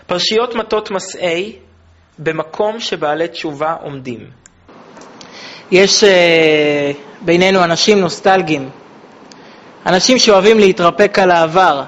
פרשיות מטות מסעי במקום שבעלי תשובה עומדים. יש בינינו אנשים נוסטלגיים, אנשים שאוהבים להתרפק על העבר,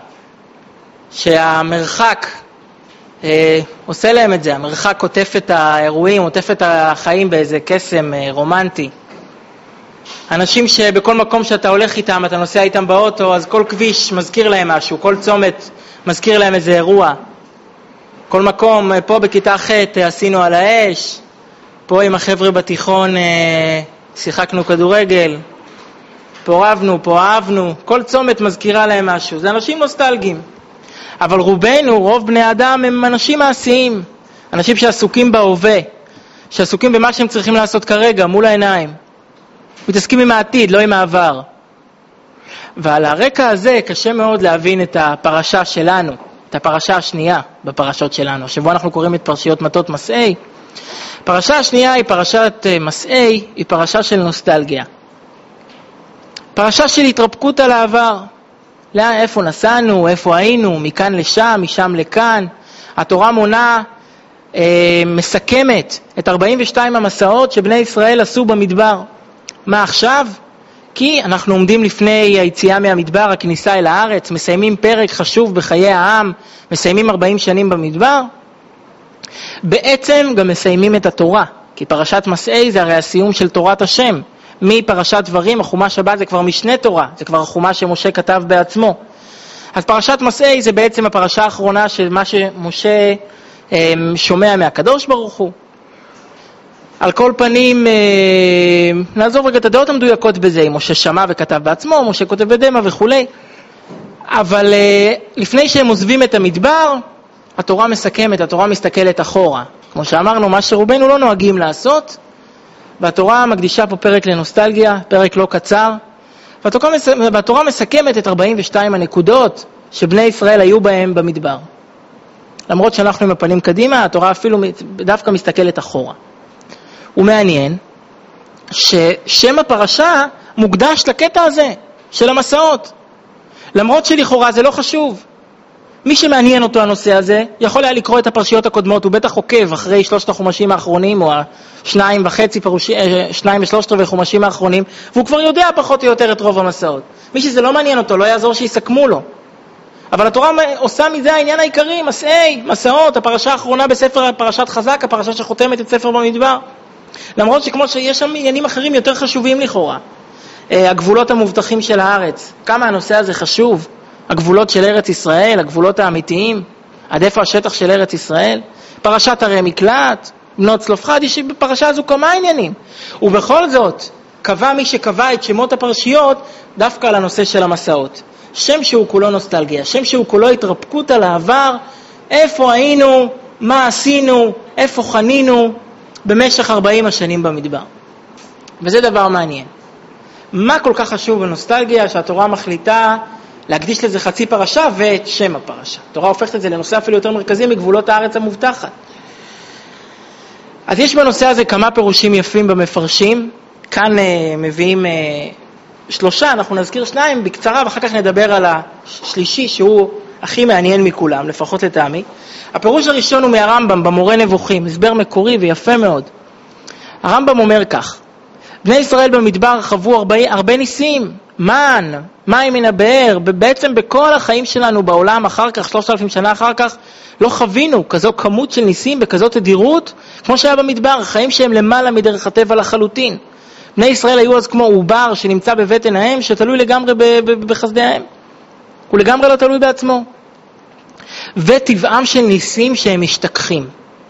שהמרחק עושה להם את זה, המרחק עוטף את האירועים, עוטף את החיים באיזה קסם רומנטי. אנשים שבכל מקום שאתה הולך איתם, אתה נוסע איתם באוטו, אז כל כביש מזכיר להם משהו, כל צומת מזכיר להם איזה אירוע. כל מקום, פה בכיתה ח' עשינו על האש, פה עם החבר'ה בתיכון שיחקנו כדורגל, פה רבנו, פה אהבנו, כל צומת מזכירה להם משהו. זה אנשים נוסטלגיים. אבל רובנו, רוב בני אדם, הם אנשים מעשיים, אנשים שעסוקים בהווה, שעסוקים במה שהם צריכים לעשות כרגע, מול העיניים. מתעסקים עם העתיד, לא עם העבר. ועל הרקע הזה קשה מאוד להבין את הפרשה שלנו, את הפרשה השנייה בפרשות שלנו, שבו אנחנו קוראים את פרשיות מטות מסעי. הפרשה השנייה היא פרשת מסעי, היא פרשה של נוסטלגיה. פרשה של התרפקות על העבר. איפה נסענו, איפה היינו, מכאן לשם, משם לכאן. התורה מונה, מסכמת את 42 המסעות שבני ישראל עשו במדבר. מה עכשיו? כי אנחנו עומדים לפני היציאה מהמדבר, הכניסה אל הארץ, מסיימים פרק חשוב בחיי העם, מסיימים 40 שנים במדבר. בעצם גם מסיימים את התורה, כי פרשת מסעי זה הרי הסיום של תורת השם. מפרשת דברים, החומש הבא זה כבר משנה תורה, זה כבר החומש שמשה כתב בעצמו. אז פרשת מסעי זה בעצם הפרשה האחרונה של מה שמשה שומע מהקדוש ברוך הוא. על כל פנים, נעזוב רגע את הדעות המדויקות בזה, אם משה שמע וכתב בעצמו, משה כותב בדמה וכו'. אבל לפני שהם עוזבים את המדבר, התורה מסכמת, התורה מסתכלת אחורה. כמו שאמרנו, מה שרובנו לא נוהגים לעשות, והתורה מקדישה פה פרק לנוסטלגיה, פרק לא קצר, והתורה מסכמת את 42 הנקודות שבני ישראל היו בהם במדבר. למרות שאנחנו עם הפנים קדימה, התורה אפילו דווקא מסתכלת אחורה. ומעניין ששם הפרשה מוקדש לקטע הזה של המסעות. למרות שלכאורה זה לא חשוב. מי שמעניין אותו הנושא הזה, יכול היה לקרוא את הפרשיות הקודמות, הוא בטח עוקב אחרי 3 החומשים האחרונים, או 2.5 חומשים האחרונים, והוא כבר יודע פחות או יותר את רוב המסעות. מי שזה לא מעניין אותו, לא יעזור שיסכמו לו. אבל התורה עושה מזה העניין העיקרי, מסעי, מסעות, הפרשה האחרונה בספר פרשת חזק, הפרשה שחותמת את ספר במדבר. למרות שכמו שיש שם עניינים אחרים יותר חשובים לכאורה. הגבולות המובטחים של הארץ, כמה הנושא הזה חשוב. הגבולות של ארץ ישראל, הגבולות האמיתיים, עד איפה השטח של ארץ ישראל, פרשת הרי מקלט, בנות צלופחד, יש בפרשה הזו כמה עניינים. ובכל זאת, קבע מי שקבע את שמות הפרשיות דווקא על הנושא של המסעות. שם שהוא כולו נוסטלגיה, שם שהוא כולו התרפקות על העבר, איפה היינו, מה עשינו, איפה חנינו, במשך 40 השנים במדבר. וזה דבר מעניין. מה כל כך חשוב בנוסטלגיה שהתורה מחליטה להקדיש לזה חצי פרשה ואת שם הפרשה. התורה הופכת את זה לנושא אפילו יותר מרכזי מגבולות הארץ המובטחת. אז יש בנושא הזה כמה פירושים יפים במפרשים. כאן מביאים 3, אנחנו נזכיר 2 בקצרה ואחר כך נדבר על השלישי שהוא הכי מעניין מכולם, לפחות לטעמי. הפירוש הראשון הוא מהרמב"ם במורה נבוכים, הסבר מקורי ויפה מאוד. הרמב"ם אומר כך: בני ישראל במדבר חוו הרבה ניסים, מים מן הבאר, בעצם בכל החיים שלנו בעולם אחר כך, 3,000 שנה אחר כך, לא חווינו כזו כמות של ניסים בכזאת תדירות, כמו שהיה במדבר, חיים שהם למעלה מדרך הטבע לחלוטין. בני ישראל היו אז כמו עובר שנמצא בבטן האם, שתלוי לגמרי בחסדי האם. הוא לגמרי לא תלוי בעצמו. וטבעם של ניסים שהם משתכחים.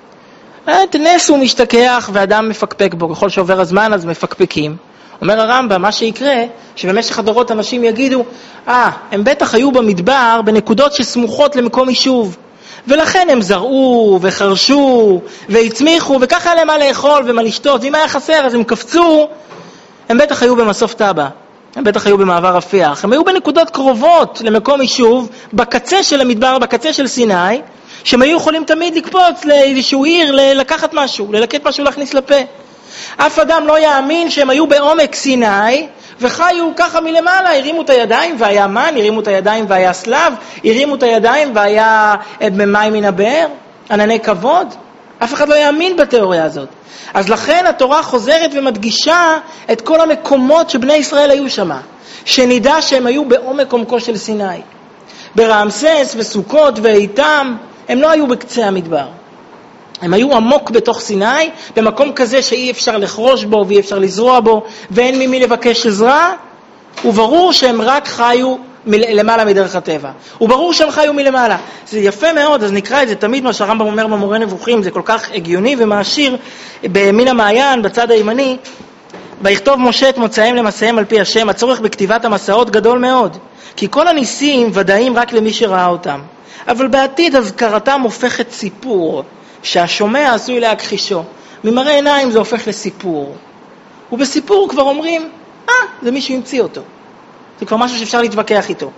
נס הוא משתכח ואדם מפקפק בו, ככל שעובר הזמן אז מפקפקים. אומר הרמב"ם, מה שיקרה, שבמשך הדורות אנשים יגידו, הם בטח היו במדבר בנקודות שסמוכות למקום יישוב, ולכן הם זרעו וחרשו והצמיחו, וככה היה להם מה לאכול ומה לשתות, ואם היה חסר אז הם קפצו, הם בטח היו במסוף טבע, הם בטח היו במעבר רפיח, הם היו בנקודות קרובות למקום יישוב, בקצה של המדבר, בקצה של סיני, שהם היו יכולים תמיד לקפוץ לאיזשהו עיר, לקחת משהו, ללקט משהו להכניס לפה. אף אדם לא יאמין שהם היו בעומק סיני, וחיו ככה מלמעלה, הרימו את הידיים והיה מן, הרימו את הידיים והיה סלב, הרימו את הידיים והיה מים מן הבאר. ענני כבוד? אף אחד לא יאמין בתיאוריה הזאת. אז לכן התורה חוזרת ומדגישה את כל המקומות שבני ישראל היו שם. שנדע שהם היו בעומק עומקו של סיני. ברעמסס וסוכות ואיתם, הם לא היו בקצה המדבר. הם היו עמוק בתוך סיני, במקום כזה שאי אפשר לחרוש בו ואי אפשר לזרוע בו, ואין ממי לבקש עזרה, וברור שהם רק חיו למעלה מדרך הטבע. וברור שהם חיו מלמעלה. זה יפה מאוד, אז נקרא את זה תמיד מה שהרמב"ם אומר במורה נבוכים, זה כל כך הגיוני ומעשיר במין המעיין, בצד הימני, ויכתוב משה את מוצאיהם למסעיהם על פי השם, הצורך בכתיבת המסעות גדול מאוד, כי כל הניסים ודאים רק למי שראה אותם. אבל בעתיד הזכרתם הופכת סיפור, שהשומע עשוי להכחישו. ממראה עיניים זה הופך לסיפור. ובסיפור כבר אומרים, זה מישהו המציא אותו. זה כבר משהו שאפשר להתווכח איתו.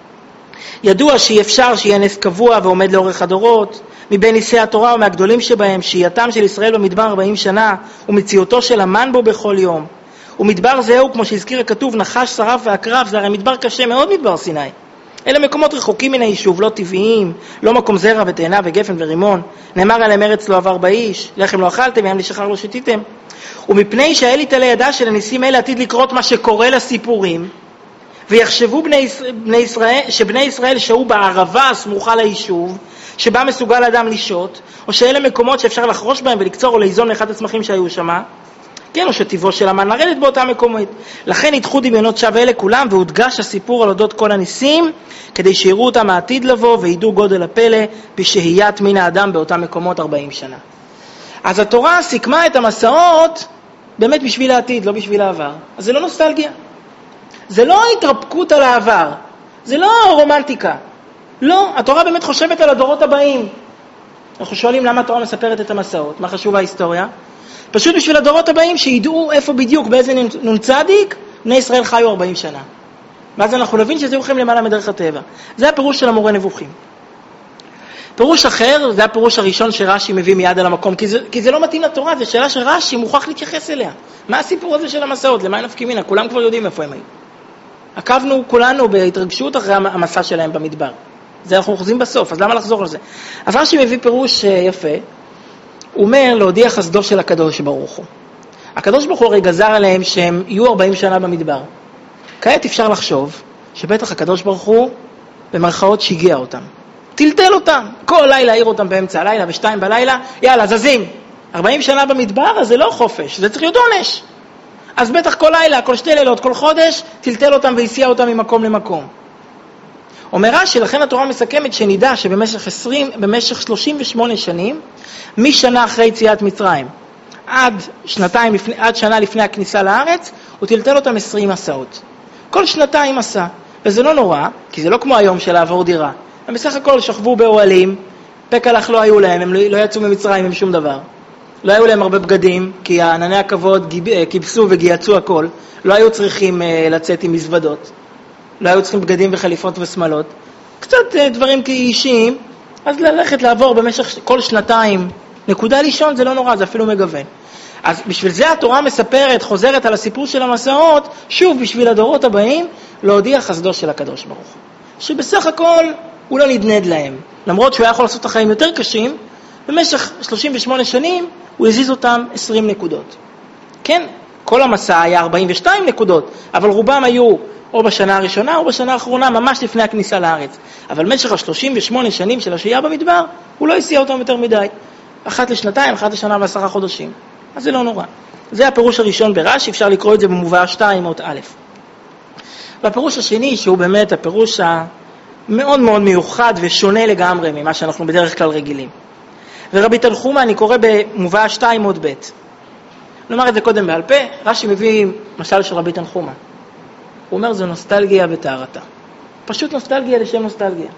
ידוע שאי אפשר שיהיה נס קבוע ועומד לאורך הדורות, מבין ניסי התורה ומהגדולים שבהם, שהייתם של ישראל במדבר 40 שנה, ומציאותו של המן בו בכל יום. ומדבר זהו, כמו שהזכיר הכתוב, נחש, שרף ועקרב, זה הרי מדבר קשה מאוד, מדבר סיני. אלה מקומות רחוקים מן היישוב, לא טבעיים, לא מקום זרע ותאנה וגפן ורימון. נאמר עליהם ארץ לא עבר באיש, לחם לא אכלתם, ים לשחר לא שתיתם. ומפני שהאל יתעלה ידע של הניסים האלה עתיד לקרות מה שקורה לסיפורים, ויחשבו שבני ישראל שהו בערבה הסמוכה ליישוב, שבה מסוגל אדם לשהות, או שאלה מקומות שאפשר לחרוש בהם ולקצור או ליזון לאחד הצמחים שהיו שם, כן, או שטבעו של המן לרדת באותם מקומות. לכן ידחו דמיונות שווה אלה כולם, והודגש הסיפור על אודות כל הניסים, כדי שיראו אותם העתיד לבוא, וידעו גודל הפלא בשהיית מין האדם באותם מקומות 40 שנה. אז התורה סיכמה את המסעות באמת בשביל העתיד, לא בשביל העבר. אז זה לא נוסטלגיה. זה לא התרפקות על העבר. זה לא רומנטיקה. לא, התורה באמת חושבת על הדורות הבאים. אנחנו שואלים למה התורה מספרת את המסעות. מה חשוב ההיסטוריה? פשוט בשביל הדורות הבאים שידעו איפה בדיוק, באיזה נ"צ, בני ישראל חיו 40 שנה. ואז אנחנו נבין שזה יוכם למעלה מדרך הטבע. זה הפירוש של המורה נבוכים. פירוש אחר, זה הפירוש הראשון שרש"י מביא מיד על המקום, כי זה לא מתאים לתורה, זו שאלה שרש"י מוכרח להתייחס אליה. מה הסיפור הזה של המסעות? למה נפקים מינה? כולם כבר יודעים איפה הם היו. עקבנו כולנו בהתרגשות אחרי המסע שלהם במדבר. זה אנחנו חוזרים בסוף, אז למה לחזור על זה? אז רש"י מביא פירוש יפה, הוא אומר להודיע חסדו של הקדוש ברוך הוא. הקדוש ברוך הוא הרי גזר עליהם שהם יהיו 40 שנה במדבר. כעת אפשר לחשוב שבטח הקדוש ברוך הוא במרכאות שיגע אותם. טלטל אותם. כל לילה העיר אותם באמצע הלילה, ב2 בלילה, יאללה, זזים. 40 שנה במדבר, אז זה לא חופש, זה צריך להיות עונש. אז בטח כל לילה, כל 2 לילות, כל חודש, טלטל אותם והסיע אותם ממקום למקום. אומר רש"י, לכן התורה מסכמת שנדע שבמשך 38 שנים, משנה אחרי יציאת מצרים, עד שנה לפני הכניסה לארץ, הוא טלטל אותם 20 מסעות. כל שנתיים מסע. וזה לא נורא, כי זה לא כמו היום של לעבור דירה. הם בסך הכל שכבו באוהלים, פקלח לא היו להם, הם לא יצאו ממצרים עם שום דבר. לא היו להם הרבה בגדים, כי ענני הכבוד קיבסו וגייצו הכל. לא היו צריכים לצאת עם מזוודות. לא היו צריכים בגדים וחליפות ושמלות. קצת דברים כאישיים, אז ללכת לעבור במשך כל שנתיים. נקודה לישון זה לא נורא, זה אפילו מגוון. אז בשביל זה התורה מספרת, חוזרת על הסיפור של המסעות, שוב בשביל הדורות הבאים, להודיע חסדו של הקדוש ברוך הוא. שבסך הכל הוא לא נדנד להם. למרות שהוא היה יכול לעשות את החיים יותר קשים, במשך 38 שנים הוא הזיז אותם 20 נקודות. כן, כל המסע היה 42 נקודות, אבל רובם היו או בשנה הראשונה או בשנה האחרונה, ממש לפני הכניסה לארץ. אבל במשך 38 שנים של השהייה במדבר, הוא לא הסיע אותם יותר מדי. 1 לשנתיים, 1 לשנה ו10 חודשים. אז זה לא נורא. זה הפירוש הראשון ברש"י, אפשר לקרוא את זה במובאה 2 אות א'. והפירוש השני, שהוא באמת הפירוש המאוד מאוד מיוחד ושונה לגמרי ממה שאנחנו בדרך כלל רגילים. ורבי תנחומא, אני קורא במובאה 2 אות ב'. נאמר את זה קודם בעל פה, רש"י מביא משל של רבי תנחומא. הוא אומר, זו נוסטלגיה בטהרתה. פשוט נוסטלגיה לשם נוסטלגיה.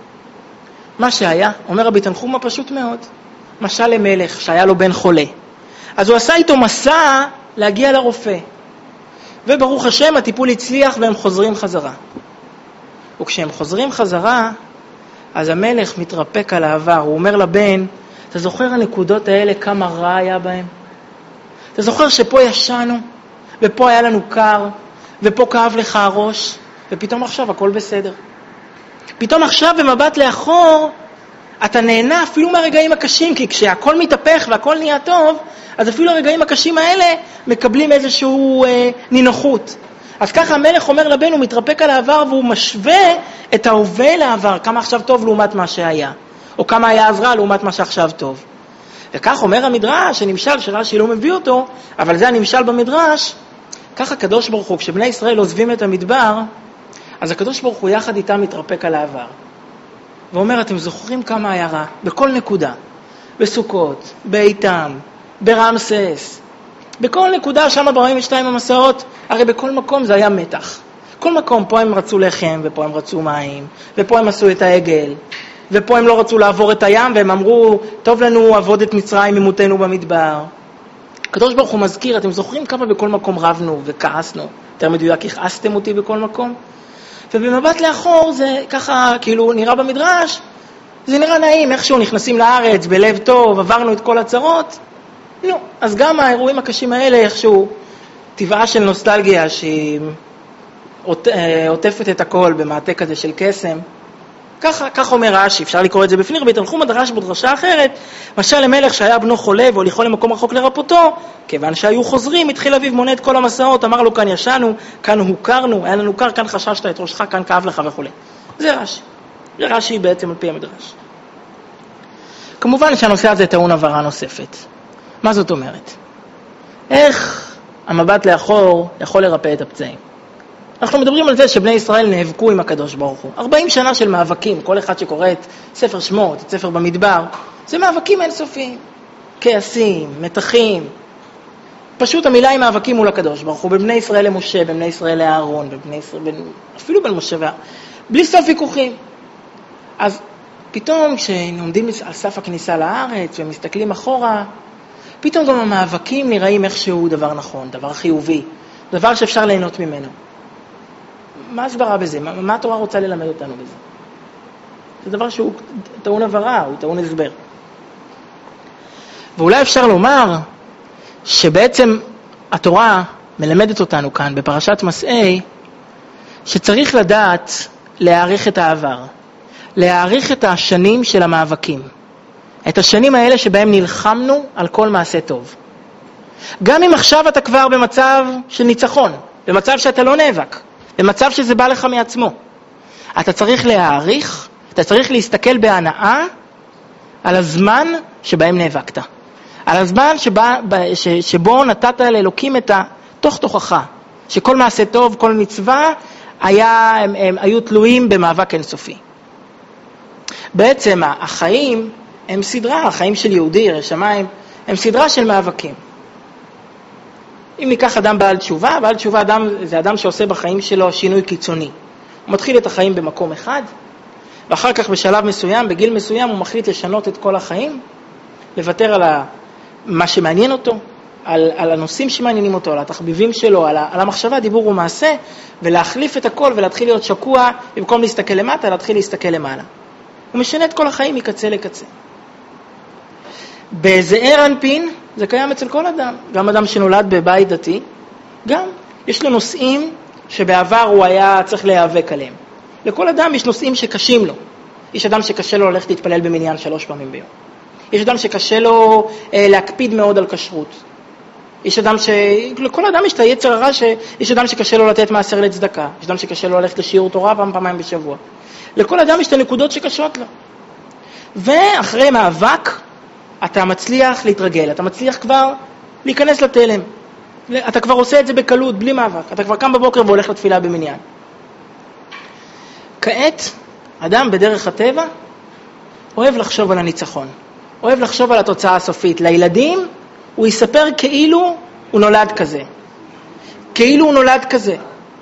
מה שהיה, אומר רבי תנחומא, פשוט מאוד. משל למלך שהיה לו בן חולה. אז הוא עשה איתו מסע להגיע לרופא. וברוך השם, הטיפול הצליח והם חוזרים חזרה. וכשהם חוזרים חזרה, אז המלך מתרפק על העבר. הוא אומר לבן, אתה זוכר הנקודות האלה כמה רע היה בהם? אתה זוכר שפה ישנו, ופה היה לנו קר, ופה כאב לך הראש, ופתאום עכשיו הכל בסדר. פתאום עכשיו במבט לאחור, אתה נהנה אפילו מהרגעים הקשים, כי כשהכל מתהפך והכל נהיה טוב, אז אפילו הרגעים הקשים האלה מקבלים איזשהו נינוחות. אז ככה המלך אומר לבן, הוא מתרפק על העבר והוא משווה את ההווה לעבר, כמה עכשיו טוב לעומת מה שהיה, או כמה היה אז רע לעומת מה שעכשיו טוב. וכך אומר המדרש, הנמשל שרש"י לא מביא אותו, אבל זה הנמשל במדרש, ככה הקדוש ברוך הוא, כשבני ישראל עוזבים את המדבר, אז הקדוש ברוך הוא יחד איתם מתרפק על העבר. ואומר, אתם זוכרים כמה היה רע? בכל נקודה. בסוכות, באיתם, ברמסס. בכל נקודה שם ב-42 המסעות, הרי בכל מקום זה היה מתח. כל מקום, פה הם רצו לחם, ופה הם רצו מים, ופה הם עשו את העגל, ופה הם לא רצו לעבור את הים, והם אמרו, טוב לנו עבוד את מצרים ממותנו במדבר. הקדוש ברוך הוא מזכיר, אתם זוכרים כמה בכל מקום רבנו וכעסנו? יותר מדויק, הכעסתם אותי בכל מקום? ובמבט לאחור זה ככה, כאילו נראה במדרש, זה נראה נעים, איכשהו נכנסים לארץ, בלב טוב, עברנו את כל הצרות. לא, אז גם האירועים הקשים האלה, איכשהו טבעה של נוסטלגיה שהיא עוטפת את הכל במעטה כזה של קסם. כך אומר רש"י, אפשר לקרוא את זה בפנים, בהתהלכו מדרש בדרשה אחרת, משל למלך שהיה בנו חולה והוליכו למקום רחוק לרפאותו, כיוון שהיו חוזרים, התחיל אביו מונה את כל המסעות, אמר לו כאן ישנו, כאן הוכרנו, היה לנו קר, כאן חששת את ראשך, כאן כאב לך וכו'. זה רש"י. זה רש"י בעצם על פי המדרש. כמובן שהנושא הזה טעון הבהרה נוספת. מה זאת אומרת? איך המבט לאחור יכול לרפא את הפצעים? אנחנו מדברים על זה שבני ישראל נאבקו עם הקדוש ברוך הוא. 40 שנה של מאבקים, כל אחד שקורא את ספר שמות, את ספר במדבר, זה מאבקים אינסופיים. כעסים, מתחים. פשוט המילה היא מאבקים מול הקדוש ברוך הוא, בבני ישראל למשה, בבני ישראל לאהרון, אפילו בין משה ואהרון. בלי סוף ויכוחים. אז פתאום כשעומדים על סף הכניסה לארץ ומסתכלים אחורה, פתאום גם המאבקים נראים איכשהו דבר נכון, דבר חיובי, דבר שאפשר ליהנות ממנו. מה הסברה בזה? מה התורה רוצה ללמד אותנו בזה? זה דבר שהוא טעון הבהרה, הוא טעון הסבר. ואולי אפשר לומר שבעצם התורה מלמדת אותנו כאן בפרשת מסעי, שצריך לדעת להעריך את העבר, להעריך את השנים של המאבקים, את השנים האלה שבהם נלחמנו על כל מעשה טוב. גם אם עכשיו אתה כבר במצב של ניצחון, במצב שאתה לא נאבק, במצב שזה בא לך מעצמו, אתה צריך להעריך, אתה צריך להסתכל בהנאה על הזמן שבהם נאבקת, על הזמן שבו נתת לאלוקים את התוך תוכך, שכל מעשה טוב, כל מצווה הם היו תלויים במאבק אינסופי. בעצם החיים הם סדרה, החיים של יהודי, ירא שמיים, הם סדרה של מאבקים. אם ניקח אדם בעל תשובה, בעל תשובה זה אדם שעושה בחיים שלו שינוי קיצוני. הוא מתחיל את החיים במקום אחד, ואחר כך בשלב מסוים, בגיל מסוים, הוא מחליט לשנות את כל החיים, לוותר על מה שמעניין אותו, על הנושאים שמעניינים אותו, על התחביבים שלו, על המחשבה, דיבור ומעשה, ולהחליף את הכל ולהתחיל להיות שקוע, במקום להסתכל למטה, להתחיל להסתכל למעלה. הוא משנה את כל החיים מקצה לקצה. בזעיר אנפין, זה קיים אצל כל אדם. גם אדם שנולד בבית דתי, גם יש לו נושאים שבעבר הוא היה צריך להיאבק עליהם. לכל אדם יש נושאים שקשים לו. יש אדם שקשה לו ללכת להתפלל במניין 3 פעמים ביום. יש אדם שקשה לו להקפיד מאוד על כשרות. יש אדם לכל אדם יש את היצר הרע, יש אדם שקשה לו לתת מעשר לצדקה. יש אדם שקשה לו ללכת לשיעור תורה פעמיים בשבוע. לכל אדם יש את הנקודות שקשות לו. ואחרי מאבק, אתה מצליח להתרגל, אתה מצליח כבר להיכנס לתלם. אתה כבר עושה את זה בקלות, בלי מאבק. אתה כבר קם בבוקר והולך לתפילה במניין. כעת, אדם בדרך הטבע אוהב לחשוב על הניצחון. אוהב לחשוב על התוצאה הסופית. לילדים הוא יספר כאילו הוא נולד כזה. כאילו הוא נולד כזה.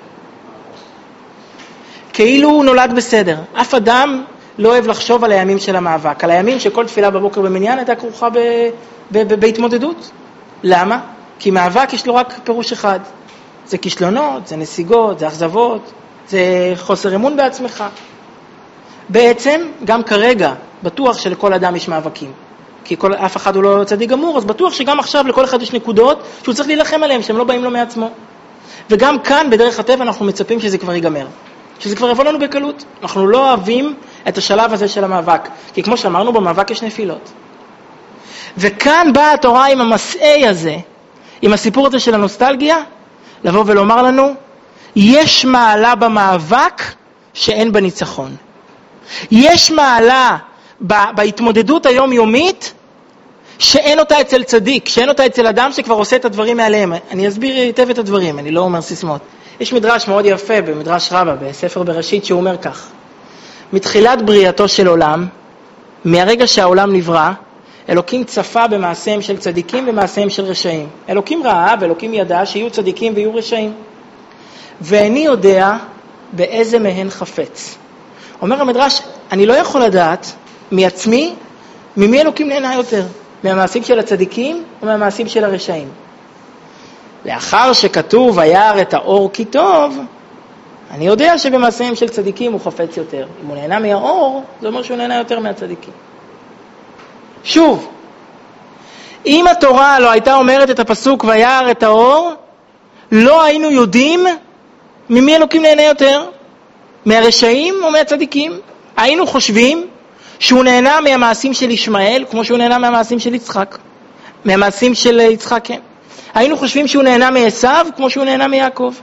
כאילו הוא נולד בסדר. אף אדם לא אוהב לחשוב על הימים של המאבק. על הימים שכל תפילה בבוקר במניין הייתה כרוכה בהתמודדות. למה? כי מאבק יש לו רק פירוש אחד. זה כישלונות, זה נסיגות, זה אכזבות, זה חוסר אמון בעצמך. בעצם, גם כרגע, בטוח שלכל אדם יש מאבקים. כי אף אחד הוא לא צדיק גמור, אז בטוח שגם עכשיו לכל אחד יש נקודות שהוא צריך להילחם עליהם, שהם לא באים לו מעצמו. וגם כאן, בדרך הטבע, אנחנו מצפים שזה כבר ייגמר. שזה כבר יבוא לנו בקלות. אנחנו לא אוהבים את השלב הזה של המאבק, כי כמו שאמרנו, במאבק יש נפילות. וכאן באה התורה עם המסעי הזה, עם הסיפור הזה של הנוסטלגיה, לבוא ולומר לנו, יש מעלה במאבק שאין בניצחון. יש מעלה בהתמודדות היומיומית שאין אותה אצל צדיק, שאין אותה אצל אדם שכבר עושה את הדברים מעליהם. אני אסביר היטב את הדברים, אני לא אומר סיסמאות. יש מדרש מאוד יפה במדרש רבה, בספר בראשית, שהוא אומר כך: מתחילת בריאתו של עולם, מהרגע שהעולם נברא, אלוקים צפה במעשיהם של צדיקים ומעשיהם של רשעים. אלוקים ראה ואלוקים ידע שיהיו צדיקים ויהיו רשעים. ואיני יודע באיזה מהן חפץ. אומר המדרש, אני לא יכול לדעת מעצמי, ממי אלוקים נהנה יותר, מהמעשים של הצדיקים או מהמעשים של הרשעים. לאחר שכתוב וירא את האור כי טוב, אני יודע שבמעשיהם של צדיקים הוא חפץ יותר. אם הוא נהנה מהאור, זה אומר שהוא נהנה יותר מהצדיקים. שוב, אם התורה לא הייתה אומרת את הפסוק וירא את האור, לא היינו יודעים ממי אלוקים נהנה יותר, מהרשעים או מהצדיקים. היינו חושבים שהוא נהנה מהמעשים של ישמעאל, כמו שהוא נהנה מהמעשים של יצחק. מהמעשים של יצחק, כן. היינו חושבים שהוא נהנה מעשיו, כמו שהוא נהנה מיעקב.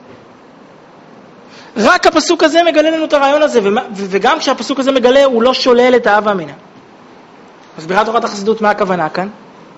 רק הפסוק הזה מגלה לנו את הרעיון הזה, וגם כשהפסוק הזה מגלה, הוא לא שולל את האב והמינא. מסבירה תורת החסידות מה הכוונה כאן.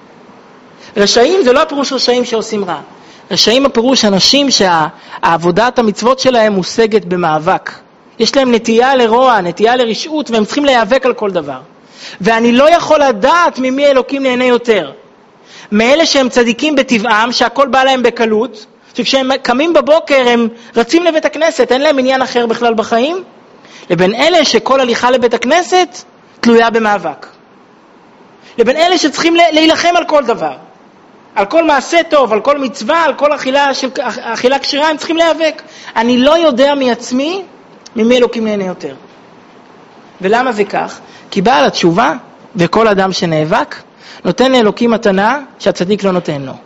רשעים זה לא הפירוש רשעים שעושים רע. רשעים הפירוש אנשים שהעבודת המצוות שלהם מושגת במאבק. יש להם נטייה לרוע, נטייה לרשעות, והם צריכים להיאבק על כל דבר. ואני לא יכול לדעת ממי אלוקים נהנה יותר. מאלה שהם צדיקים בטבעם, שהכל בא להם בקלות, שכשהם קמים בבוקר הם רצים לבית הכנסת, אין להם עניין אחר בכלל בחיים, לבין אלה שכל הליכה לבית הכנסת תלויה במאבק. לבין אלה שצריכים להילחם על כל דבר. על כל מעשה טוב, על כל מצווה, על כל אכילה קשירה, הם צריכים להיאבק. אני לא יודע מעצמי ממי אלוקים נהנה יותר. ולמה זה כך? כי בעל התשובה וכל אדם שנאבק נותן לאלוקים מתנה שהצדיק לא נותן לו.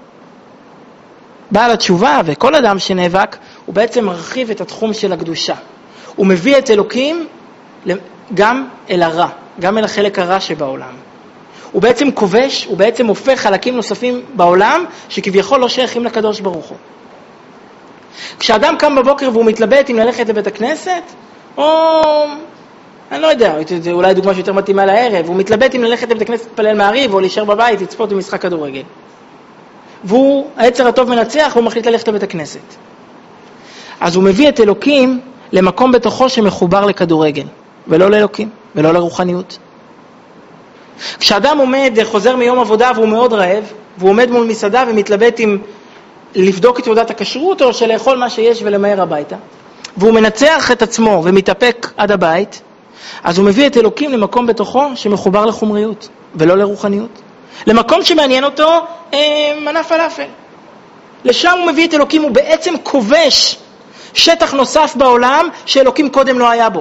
בעל התשובה וכל אדם שנאבק הוא בעצם מרחיב את התחום של הקדושה. הוא מביא את אלוקים גם אל הרע, גם אל החלק הרע שבעולם. הוא בעצם כובש, הוא בעצם הופך חלקים נוספים בעולם שכביכול לא שייכים לקדוש ברוך הוא. כשאדם קם בבוקר והוא מתלבט אם ללכת לבית הכנסת, או אני לא יודע, אולי דוגמה שיותר מתאימה לערב, הוא מתלבט אם ללכת לבית הכנסת להתפלל מעריב או להישאר בבית, לצפות במשחק כדורגל. והוא, היצר הטוב מנצח, והוא מחליט ללכת לבית הכנסת. אז הוא מביא את אלוקים למקום בתוכו שמחובר לכדורגל, ולא לאלוקים, ולא לרוחניות. כשאדם עומד, חוזר מיום עבודה והוא מאוד רעב, והוא עומד מול מסעדה ומתלבט אם לבדוק את תעודת הכשרות או שלאכול מה שיש ולמהר הביתה, והוא מנצח את עצמו ומתאפק עד הבית, אז הוא מביא את אלוקים למקום בתוכו שמחובר לחומריות ולא לרוחניות. למקום שמעניין אותו מנה פלאפל. לשם הוא מביא את אלוקים, הוא בעצם כובש שטח נוסף בעולם שאלוקים קודם לא היה בו.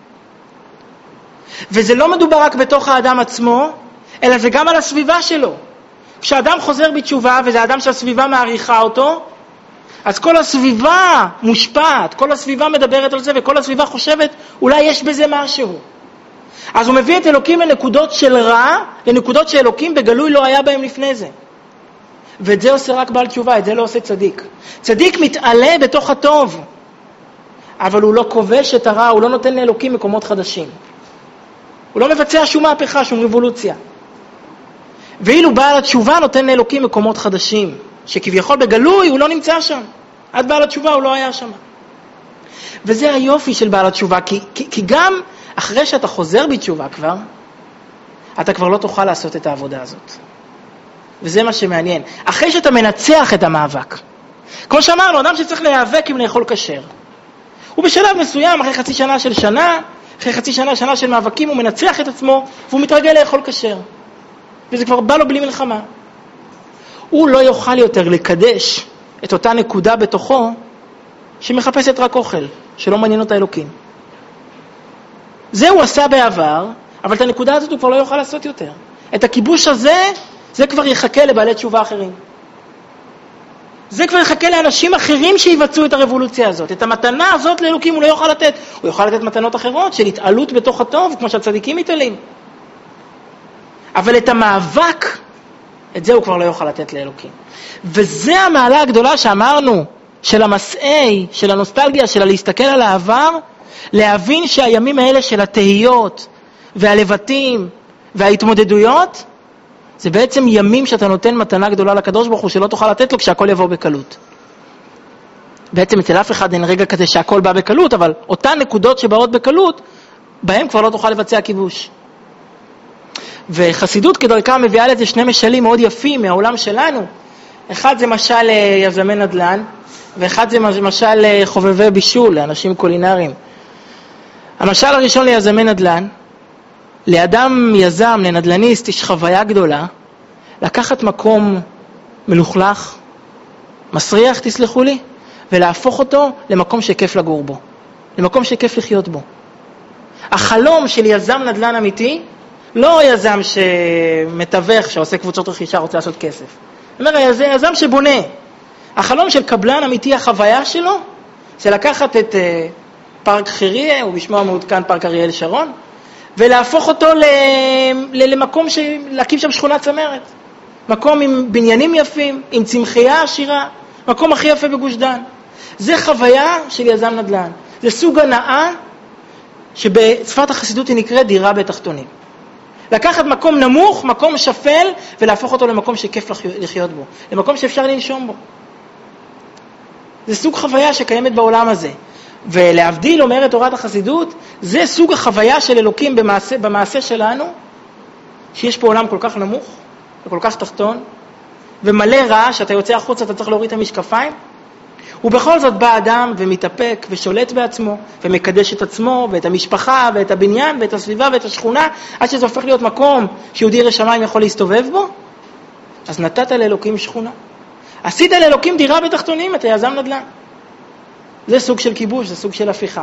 וזה לא מדובר רק בתוך האדם עצמו, אלא זה גם על הסביבה שלו. כשאדם חוזר בתשובה, וזה אדם שהסביבה מעריכה אותו, אז כל הסביבה מושפעת, כל הסביבה מדברת על זה, וכל הסביבה חושבת, אולי יש בזה משהו. אז הוא מביא את אלוקים לנקודות של רע, לנקודות שאלוקים בגלוי לא היה בהם לפני זה. ואת זה עושה רק בעל תשובה, את זה לא עושה צדיק. צדיק מתעלה בתוך הטוב, אבל הוא לא כובש את הרע, הוא לא נותן לאלוקים מקומות חדשים. הוא לא מבצע שום מהפכה, שום רבולוציה. ואילו בעל התשובה נותן לאלוקים מקומות חדשים, שכביכול בגלוי הוא לא נמצא שם. עד בעל התשובה הוא לא היה שם. וזה היופי של בעל התשובה, כי גם אחרי שאתה חוזר בתשובה כבר, אתה כבר לא תוכל לעשות את העבודה הזאת. וזה מה שמעניין. אחרי שאתה מנצח את המאבק. כמו שאמרנו, אדם שצריך להיאבק עם לאכול כשר. הוא בשלב מסוים, אחרי חצי שנה של שנה, אחרי חצי שנה של מאבקים, הוא מנצח את עצמו, והוא מתרגל לאכול כשר. וזה כבר בא לו בלי מלחמה. הוא לא יוכל יותר לקדש את אותה נקודה בתוכו, שמחפשת רק אוכל, שלא מעניין אותה אלוקים. זה הוא עשה בעבר, אבל את הנקודה הזאת הוא כבר לא יוכל לעשות יותר. את הכיבוש הזה, זה כבר יחכה לבעלי תשובה אחרים. זה כבר יחכה לאנשים אחרים שיבצעו את הרבולוציה הזאת. את המתנה הזאת לאלוקים הוא לא יוכל לתת. הוא יוכל לתת מתנות אחרות של התעלות בתוך הטוב, כמו שהצדיקים מתעלים. אבל את המאבק, את זה הוא כבר לא יוכל לתת לאלוקים. וזה המעלה הגדולה שאמרנו, של המסעי, של הנוסטלגיה, של להסתכל על העבר, להבין שהימים האלה של התהיות והלבטים וההתמודדויות, זה בעצם ימים שאתה נותן מתנה גדולה לקדוש ברוך הוא שלא תוכל לתת לו כשהכל יבוא בקלות. בעצם אצל אף אחד אין רגע כזה שהכל בא בקלות, אבל אותן נקודות שבאות בקלות, בהם כבר לא תוכל לבצע כיבוש. וחסידות כדרכם מביאה לזה שני משלים מאוד יפים מהעולם שלנו. אחד זה משל יזמי נדל"ן, ואחד זה משל חובבי בישול, לאנשים קולינריים. המשל הראשון ליזמי נדל"ן, לאדם יזם, לנדלניסט, יש חוויה גדולה, לקחת מקום מלוכלך, מסריח, תסלחו לי, ולהפוך אותו למקום שכיף לגור בו, למקום שכיף לחיות בו. החלום של יזם נדל"ן אמיתי, לא יזם שמתווך, שעושה קבוצות רכישה, רוצה לעשות כסף. זאת אומרת, יזם שבונה. החלום של קבלן אמיתי, החוויה שלו, זה לקחת את פארק חירייה, ובשמו המעודכן פארק אריאל שרון, ולהפוך אותו למקום להקים שם שכונת צמרת. מקום עם בניינים יפים, עם צמחייה עשירה, מקום הכי יפה בגוש דן. זה חוויה של יזם נדל"ן. זה סוג הנאה שבשפת החסידות היא נקראת דירה בתחתונים. לקחת מקום נמוך, מקום שפל, ולהפוך אותו למקום שכיף לחיות בו. למקום שאפשר לנשום בו. זה סוג חוויה שקיימת בעולם הזה. ולהבדיל, אומרת תורת החסידות, זה סוג החוויה של אלוקים במעשה שלנו, שיש פה עולם כל כך נמוך וכל כך תחתון, ומלא רעש, שאתה יוצא החוץ, אתה צריך להוריד את המשקפיים, ובכל זאת בא אדם ומתאפק ושולט בעצמו, ומקדש את עצמו ואת המשפחה ואת הבניין ואת הסביבה ואת השכונה, עד שזה הופך להיות מקום שיהודי ירא שמיים יכול להסתובב בו. אז נתת לאלוקים שכונה. עשית לאלוקים דירה בתחתונים, אתה יזם נדל"ן. זה סוג של כיבוש, זה סוג של הפיכה.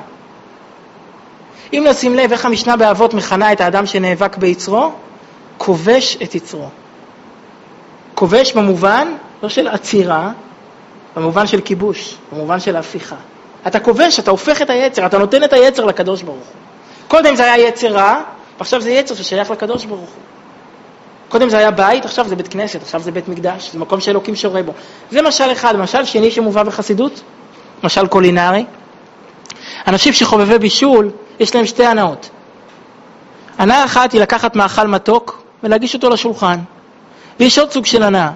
אם נשים לב איך המשנה באבות מכנה את האדם שנאבק ביצרו, כובש את יצרו. כובש במובן, לא של עצירה, במובן של כיבוש, במובן של הפיכה. אתה כובש, אתה הופך את היצר, אתה נותן את היצר לקדוש ברוך הוא. קודם זה היה יצר רע, ועכשיו זה יצר ששייך לקדוש ברוך הוא. קודם זה היה בית, עכשיו זה בית כנסת, עכשיו זה בית מקדש, זה מקום שאלוקים שורה בו. זה משל אחד, משל שני שמובא בחסידות, משל קולינרי. אנשים שחובבי בישול, יש להם שתי הנאות. הנאה אחת היא לקחת מאכל מתוק ולהגיש אותו לשולחן. ויש עוד סוג של הנאה.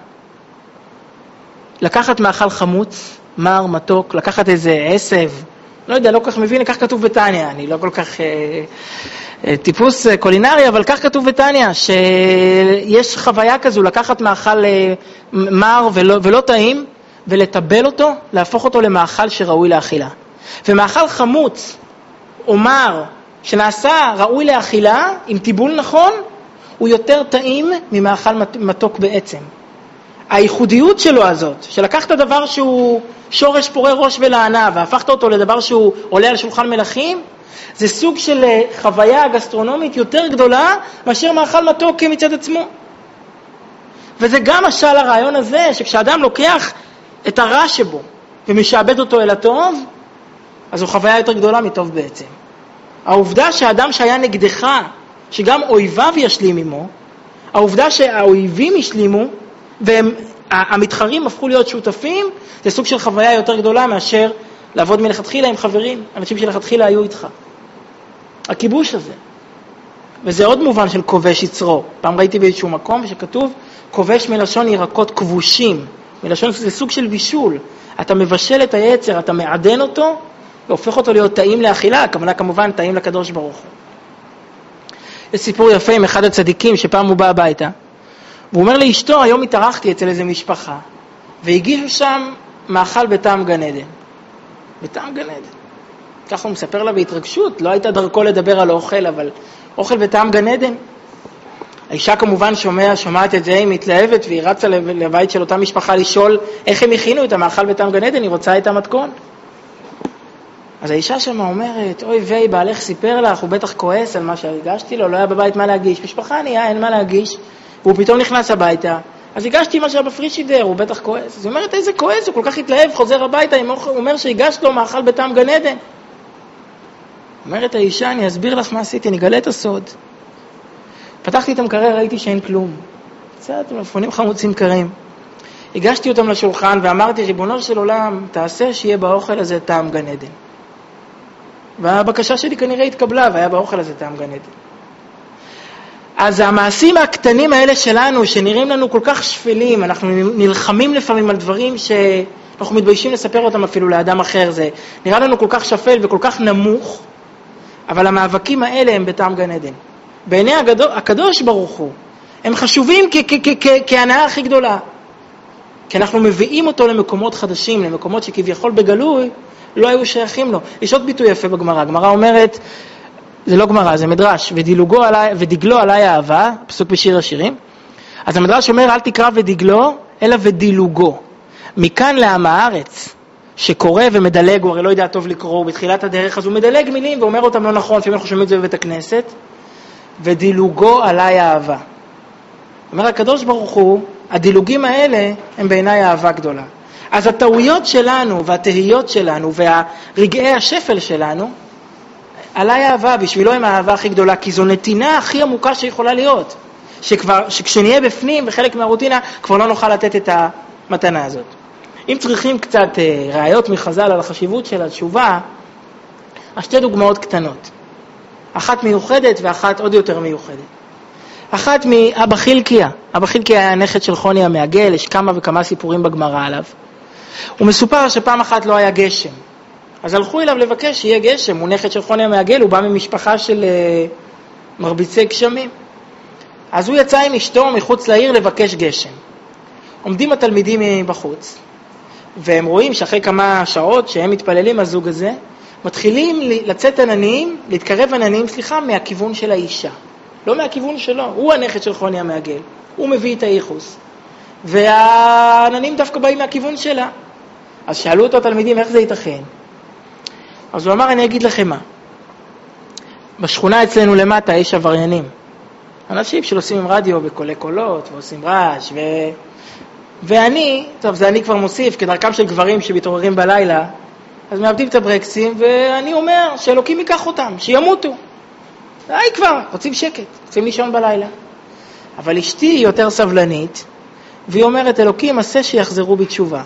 לקחת מאכל חמוץ, מר, מתוק, לקחת איזה עשב, לא יודע, לא כל כך מבין, כך כתוב בתניא, אני לא כל כך טיפוס קולינרי, אבל כך כתוב בתניא, שיש חוויה כזו, לקחת מאכל מר ולא טעים, ולטבל אותו, להפוך אותו למאכל שראוי לאכילה. ומאכל חמוץ או מר שנעשה ראוי לאכילה, עם טיבול נכון, הוא יותר טעים ממאכל מתוק בעצם. הייחודיות שלו הזאת, שלקחת דבר שהוא שורש פורה ראש ולענה, והפכת אותו לדבר שהוא עולה על שולחן מלכים, זה סוג של חוויה גסטרונומית יותר גדולה מאשר מאכל מתוק מצד עצמו. וזה גם משל הרעיון הזה, שכשאדם לוקח את הרע שבו ומשעבד אותו אל הטוב, אז זו חוויה יותר גדולה מטוב בעצם. העובדה שהאדם שהיה נגדך, שגם אויביו ישלים עמו, העובדה שהאויבים ישלימו, והמתחרים הפכו להיות שותפים, זה סוג של חוויה יותר גדולה מאשר לעבוד מלכתחילה עם חברים, אנשים שלכתחילה היו איתך. הכיבוש הזה. וזה עוד מובן של כובש יצרו. פעם ראיתי באיזשהו מקום שכתוב, כובש מלשון ירקות כבושים. מלשון זה סוג של בישול. אתה מבשל את היצר, אתה מעדן אותו, והופך אותו להיות טעים לאכילה, הכוונה כמובן טעים לקדוש ברוך הוא. יש סיפור יפה עם אחד הצדיקים שפעם הוא בא הביתה, והוא אומר לאשתו, היום התארחתי אצל איזה משפחה, והגישו שם מאכל בטעם גן עדן. בטעם גן עדן. ככה הוא מספר לה בהתרגשות, לא הייתה דרכו לדבר על אוכל, אבל אוכל בטעם גן עדן. האישה כמובן שומעת את זה, היא מתלהבת, והיא רצה לבית של אותה משפחה לשאול איך הם הכינו את המאכל בטעם גן עדן, היא רוצה את המתכון. אז האישה שם אומרת, אוי ויי, בעלך סיפר לך, הוא בטח כועס על מה שהרגשתי לו, לא היה בבית מה להגיש. משפחה ענייה, אין מה להגיש. והוא פתאום נכנס הביתה, אז הגשתי מה שהיה בפרישידר, הוא בטח כועס. אז היא אומרת, איזה כועס, הוא כל כך התלהב, חוזר הביתה, הוא אומר שהגשת לו מאכל בטעם גן עדן. אומרת האישה, אני אסביר לך מה עשיתי, אני אגלה את הסוד. פתחתי את המקרר, ראיתי שאין כלום. קצת מלפפונים חמוצים קרים. הגשתי אותם לשולחן ואמרתי, ריבונו של עולם, תעשה שיהיה באוכל הזה טעם גן עדן. והבקשה שלי כנראה התקבלה, והיה באוכל הזה טעם גן עדן. אז המעשים הקטנים האלה שלנו, שנראים לנו כל כך שפלים, אנחנו נלחמים לפעמים על דברים שאנחנו מתביישים לספר אותם אפילו לאדם אחר, זה נראה לנו כל כך שפל וכל כך נמוך, אבל המאבקים האלה הם בטעם גן עדן. בעיני הקדוש ברוך הוא, הם חשובים כהנאה הכי גדולה. כי אנחנו מביאים אותו למקומות חדשים, למקומות שכביכול בגלוי לא היו שייכים לו. יש עוד ביטוי יפה בגמרא. הגמרא אומרת, זה לא גמרא, זה מדרש, ודגלו עליי אהבה, פסוק בשיר השירים. אז המדרש אומר, אל תקרא ודגלו, אלא ודילוגו. מכאן לעם הארץ, שקורא ומדלג, הוא הרי לא יודע טוב לקרוא, בתחילת הדרך, אז הוא מדלג מילים ואומר אותם לא נכון, לפעמים אנחנו שומעים את זה בבית הכנסת, ודילוגו עליי אהבה. אומר הקדוש ברוך הוא, הדילוגים האלה הם בעיניי אהבה גדולה. אז הטעויות שלנו והתהיות שלנו והרגעי השפל שלנו, עליי אהבה, בשבילו הם האהבה הכי גדולה, כי זו נתינה הכי עמוקה שיכולה להיות. שכשנהיה בפנים וחלק מהרוטינה, כבר לא נוכל לתת את המתנה הזאת. אם צריכים קצת ראיות מחז"ל על החשיבות של התשובה, שתי דוגמאות קטנות. אחת מיוחדת ואחת עוד יותר מיוחדת. אחת מאבא חילקיה. אבא חילקיה היה הנכד של חוני המעגל, יש כמה וכמה סיפורים בגמרא עליו. הוא מסופר שפעם אחת לא היה גשם. אז הלכו אליו לבקש שיהיה גשם, הוא נכד של חוני המעגל, הוא בא ממשפחה של מרביצי גשמים. אז הוא יצא עם אשתו מחוץ לעיר לבקש גשם. עומדים התלמידים בחוץ, והם רואים שאחרי כמה שעות שהם מתפללים הזוג הזה, מתחילים לצאת עננים, להתקרב עננים, מהכיוון של האישה. לא מהכיוון שלו, הוא הנכד של חוני המעגל, הוא מביא את האיחוס. והעננים דווקא באים מהכיוון שלה. אז שאלו אותו התלמידים, איך זה ייתכן? אז הוא אמר, אני אגיד לכם מה. בשכונה אצלנו למטה יש עבריינים. אנשים שעושים עם רדיו בקולי קולות, ועושים רעש, ואני, טוב, זה אני כבר מוסיף, כדרכם של גברים שמתעוררים בלילה, אז מאבדים את הברקסים, ואני אומר שאלוקים ייקח אותם, שימותו. די כבר, רוצים שקט, רוצים לישון בלילה. אבל אשתי היא יותר סבלנית, והיא אומרת, אלוקים עשה שיחזרו בתשובה.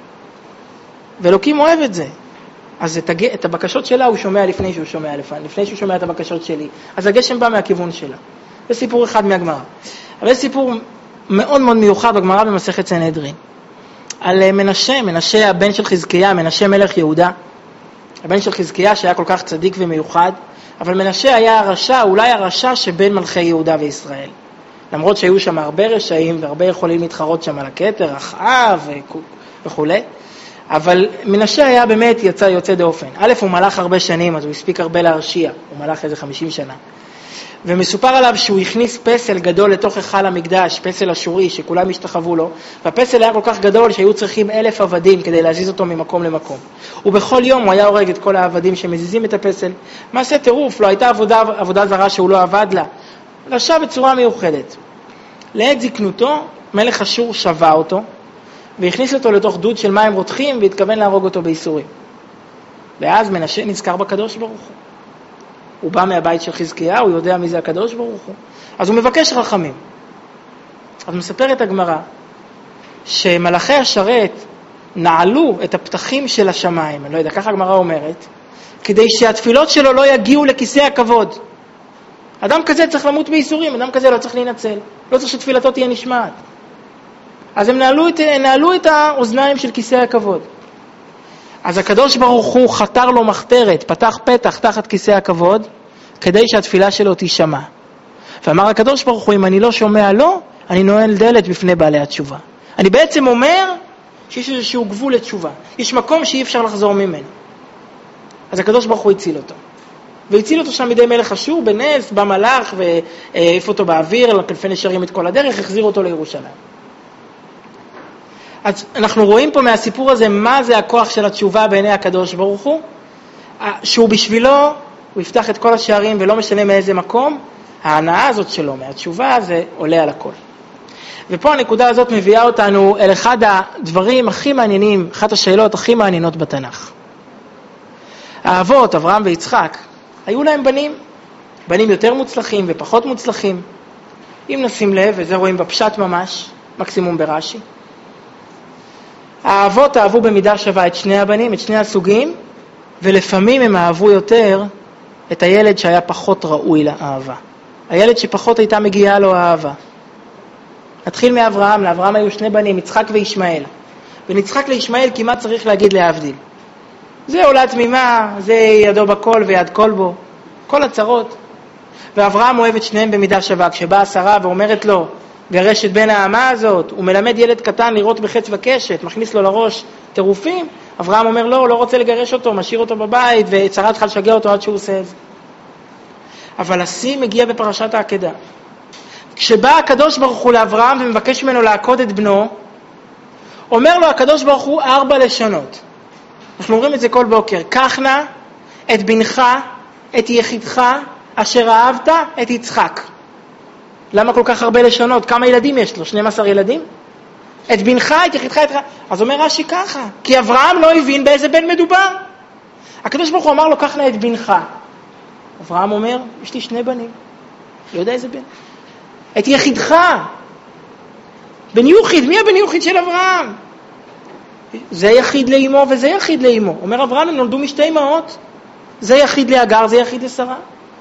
ואלוקים אוהב את זה. אז את הבקשות שלה הוא שומע לפני שהוא שומע לפני שהוא שומע את הבקשות שלי. אז הגשם בא מהכיוון שלה. זה סיפור אחד מהגמרא. אבל זה סיפור מאוד מאוד מיוחד בגמרא במסכת סנהדרין. על מנשה הבן של חזקיה, מנשה מלך יהודה. הבן של חזקיה שהיה כל כך צדיק ומיוחד, אבל מנשה היה הרשע, אולי הרשע שבין מלכי יהודה וישראל. למרות שהיו שם הרבה רשעים והרבה יכולים להתחרות שם על הכתר, אחאב וכו'. אבל מנשה היה באמת יוצא דופן. א', הוא מלך הרבה שנים, אז הוא הספיק הרבה להרשיע. הוא מלך איזה 50 שנה. ומסופר עליו שהוא הכניס פסל גדול לתוך היכל המקדש, פסל אשורי, שכולם השתחוו לו, והפסל היה כל כך גדול שהיו צריכים 1,000 עבדים כדי להזיז אותו ממקום למקום. ובכל יום הוא היה הורג את כל העבדים שמזיזים את הפסל. מעשה טירוף, לא הייתה עבודה זרה שהוא לא עבד לה. רשע בצורה מיוחדת. לעת זקנותו, מלך אשור שווה אותו, והכניס אותו לתוך דוד של מים רותחים, והתכוון להרוג אותו בייסורים. ואז מנשה נזכר בקדוש ברוך הוא. הוא בא מהבית של חזקיה, הוא יודע מי זה הקדוש ברוך הוא. אז הוא מבקש רחמים. אז מספרת הגמרא, שמלאכי השרת נעלו את הפתחים של השמיים, אני לא יודע, ככה הגמרא אומרת, כדי שהתפילות שלו לא יגיעו לכיסא הכבוד. אדם כזה צריך למות בייסורים, אדם כזה לא צריך להינצל. לא צריך שתפילתו תהיה נשמעת. אז הם נעלו את האוזניים של כיסא הכבוד. אז הקדוש ברוך הוא חתר לו מחתרת, פתח פתח תחת כיסא הכבוד, כדי שהתפילה שלו תישמע. ואמר הקדוש ברוך הוא, אם אני לא שומע לו, אני נועל דלת בפני בעלי התשובה. אני בעצם אומר שיש איזשהו גבול לתשובה. יש מקום שאי אפשר לחזור ממנו. אז הקדוש ברוך הוא הציל אותו. והציל אותו שם בידי מלך אשור, בנס, במלאך, והעיף אותו באוויר, על כנפי נשרים את כל הדרך, החזיר אותו לירושלים. אז אנחנו רואים פה מהסיפור הזה מה זה הכוח של התשובה בעיני הקדוש ברוך הוא, שהוא בשבילו, הוא יפתח את כל השערים ולא משנה מאיזה מקום, ההנאה הזאת שלו מהתשובה זה עולה על הכל. ופה הנקודה הזאת מביאה אותנו אל אחד הדברים הכי מעניינים, אחת השאלות הכי מעניינות בתנ"ך. האבות, אברהם ויצחק, היו להם בנים, בנים יותר מוצלחים ופחות מוצלחים. אם נשים לב, וזה רואים בפשט ממש, מקסימום ברש"י. האבות אהבו במידה שווה את שני הבנים, את שני הסוגים, ולפעמים הם אהבו יותר את הילד שהיה פחות ראוי לאהבה. הילד שפחות הייתה מגיעה לו האהבה. נתחיל מאברהם, לאברהם היו שני בנים, יצחק וישמעאל. בין יצחק לישמעאל כמעט צריך להגיד להבדיל. זה עולה תמימה, זה ידו בכל ויד כל בו, כל הצרות. ואברהם אוהב את שניהם במידה שווה. כשבאה שרה ואומרת לו, גרש את בן האמה הזאת, הוא מלמד ילד קטן לראות בחץ וקשת, מכניס לו לראש טירופים, אברהם אומר לא רוצה לגרש אותו, משאיר אותו בבית, ושרה צריכה לשגע אותו עד שהוא עושה את זה. אבל השיא מגיע בפרשת העקדה. כשבא הקדוש ברוך הוא לאברהם ומבקש ממנו לעקוד את בנו, אומר לו הקדוש ברוך הוא 4 לשונות. אנחנו אומרים את זה כל בוקר. קח נא את בנך, את יחידך, אשר אהבת, את יצחק. למה כל כך הרבה לשונות? כמה ילדים יש לו? 12 ילדים? את בנך, את יחידך, את... אז אומר רש"י ככה, כי אברהם לא הבין באיזה בן מדובר. הקדוש ברוך הוא אמר לו, קח נא את בנך. אברהם אומר, יש לי 2 בנים. לא יודע איזה בן. את יחידך. בן יוחיד, מי הבן יוחיד של אברהם? זה יחיד לאמו וזה יחיד לאמו. אומר אברהם, הם נולדו משתי אמהות. זה יחיד להגר, זה יחיד לשרה.